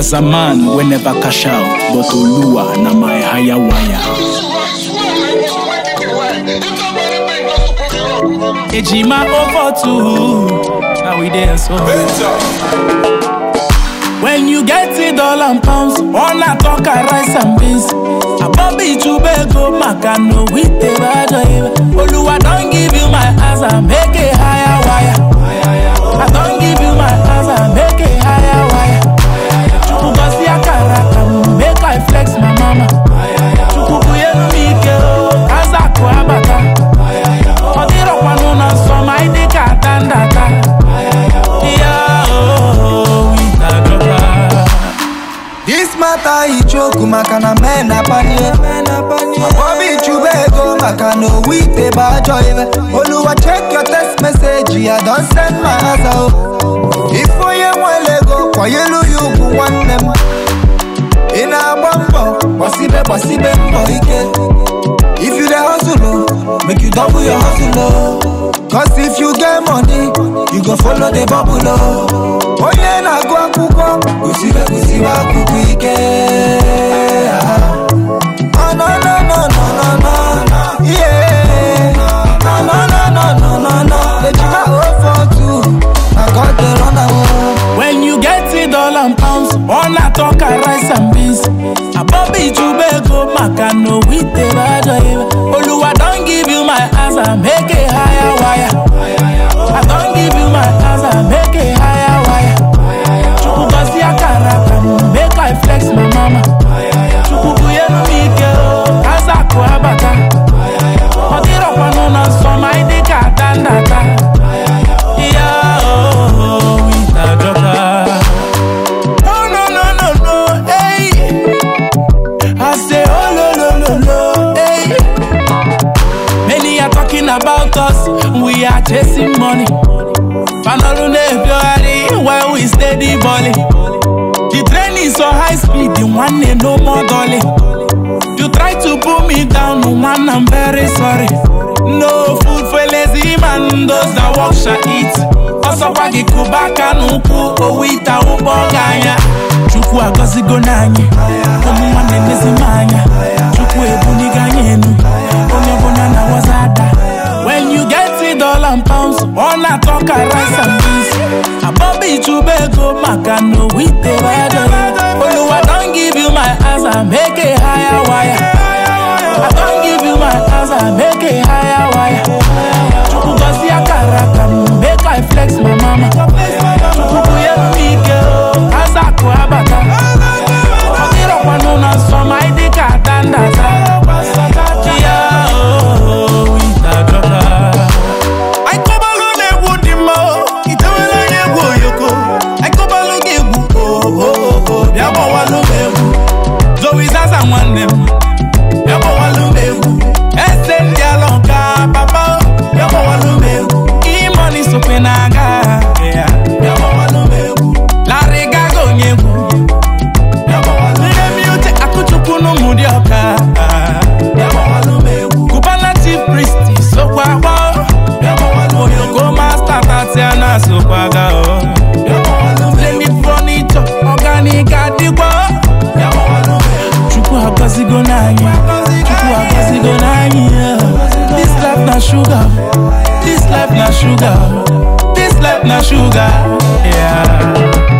as a man we never cash out, but Oluwa na my higher wire. Ejima over to now we there so. When you get $1 wanna talk rice and beans. Abobi chubego makano with the bad. Oluwa don't give you my answer, make a higher wire. I don't give you my answer, make a higher wire. Chukugosi akaraka, make I flex my mama. Chukubuye mike, kaza kwa bata. Odiro kwanuna so my dika dandata. This matter he choke makana mena panye. Abobi chubego makano with the bajoy. Oluwa check your text message, I don't send my answer. If you want go, kwa yelu you go want them. In a bumbo, wasibe ike. If you the hustle, make you double your hustle. Cause if you get money, you go follow the bubble. Oh yeah, na go akuko, kusiba kukuike. Oh no, yeah. No. Let you go 4-2. I got the run. When you get $1, wanna talk rice and beans. Abobi chubego makano with the bad. Oluwa don't give you my answer, make a higher wire. I don't give you my answer, make a higher wire. Chukugosi akaraka, make I flex my mama. Chukubuye mike, kaza kwa bata. Odiro kwanuna so my dika dandata. About us, we are chasing money. While we steady balling. The train is so high speed, the one need no more dolly. You try to pull me down, one I'm very sorry. No food for lazy man, those that walk shall eat. Also pagi kubaka nuku, owita uboganya. Chuku agozi gonanye, omu wane nezimanya. Chuku ebuni ganyenu, onyebona na wazada. When you get $1, wanna talk rice and beans. Abobi chubego makano with the bad. Oluwa don't give you my answer, make a higher wire. I don't give you my answer, make a higher wire. Chukugosi akaraka, make I flex my mama. Chukubuye mike, kaza kwa bata. Odiro kwanuna so my dika dandata. This life na sugar, yeah.